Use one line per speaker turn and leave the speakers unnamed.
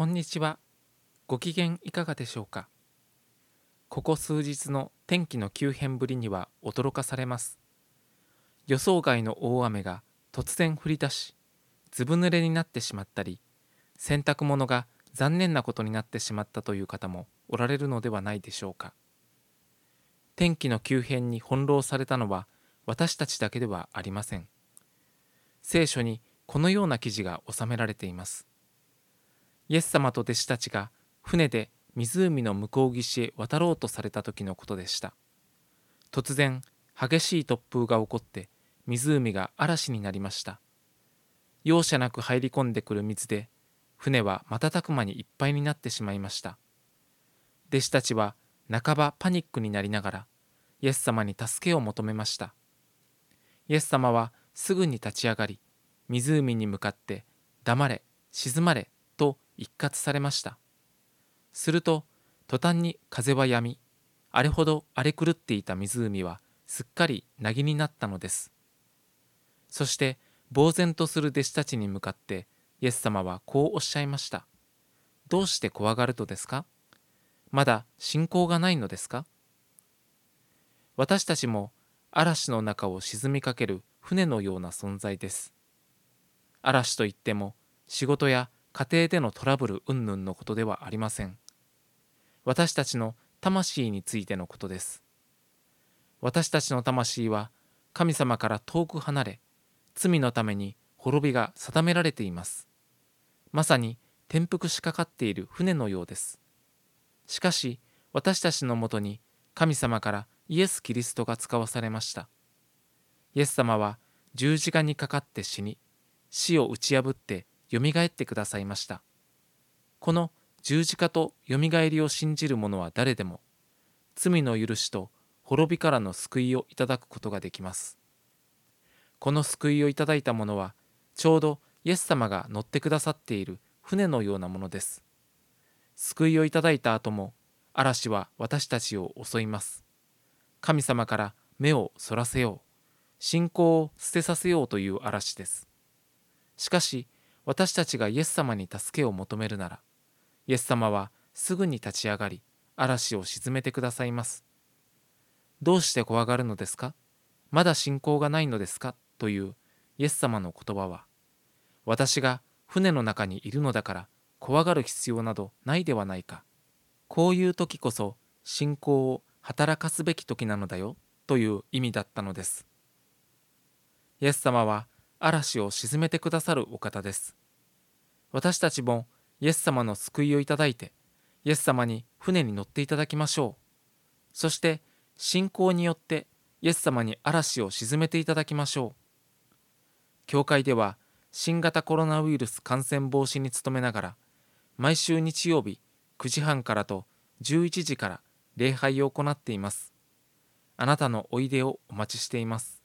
こんにちは。ご機嫌いかがでしょうか。ここ数日の天気の急変ぶりには驚かされます。予想外の大雨が突然降り出し、ずぶ濡れになってしまったり、洗濯物が残念なことになってしまったという方もおられるのではないでしょうか。天気の急変に翻弄されたのは私たちだけではありません。聖書にこのような記事が収められています。イエス様と弟子たちが船で湖の向こう岸へ渡ろうとされた時のことでした。突然、激しい突風が起こって湖が嵐になりました。容赦なく入り込んでくる水で、船は瞬く間にいっぱいになってしまいました。弟子たちは半ばパニックになりながら、イエス様に助けを求めました。イエス様はすぐに立ち上がり、湖に向かって、黙れ、静まれ、と一喝されました。すると、途端に風は止み、あれほど荒れ狂っていた湖はすっかり凪になったのです。そして、呆然とする弟子たちに向かって、イエス様はこうおっしゃいました。どうして怖がるのですか？まだ信仰がないのですか？私たちも嵐の中を沈みかける船のような存在です。嵐といっても仕事や家庭でのトラブル云々のことではありません。私たちの魂についてのことです。私たちの魂は神様から遠く離れ、罪のために滅びが定められています。まさに転覆しかかっている船のようです。しかし私たちのもとに神様からイエス・キリストが使わされました。イエス様は十字架にかかって死に、死を打ち破ってよみがえってくださいました。この十字架とよみがえりを信じる者は誰でも、罪の許しと滅びからの救いをいただくことができます。この救いをいただいた者は、ちょうどイエス様が乗ってくださっている船のようなものです。救いをいただいた後も、嵐は私たちを襲います。神様から目をそらせよう、信仰を捨てさせようという嵐です。しかし、私たちがイエス様に助けを求めるなら、イエス様はすぐに立ち上がり、嵐を鎮めてくださいます。どうして怖がるのですか？まだ信仰がないのですか？というイエス様の言葉は、私が船の中にいるのだから怖がる必要などないではないか。こういう時こそ信仰を働かすべき時なのだよという意味だったのです。イエス様は嵐を鎮めてくださるお方です。私たちもイエス様の救いをいただいて、イエス様に船に乗っていただきましょう。そして信仰によってイエス様に嵐を鎮めていただきましょう。教会では新型コロナウイルス感染防止に努めながら、毎週日曜日9時半からと11時から礼拝を行っています。あなたのおいでをお待ちしています。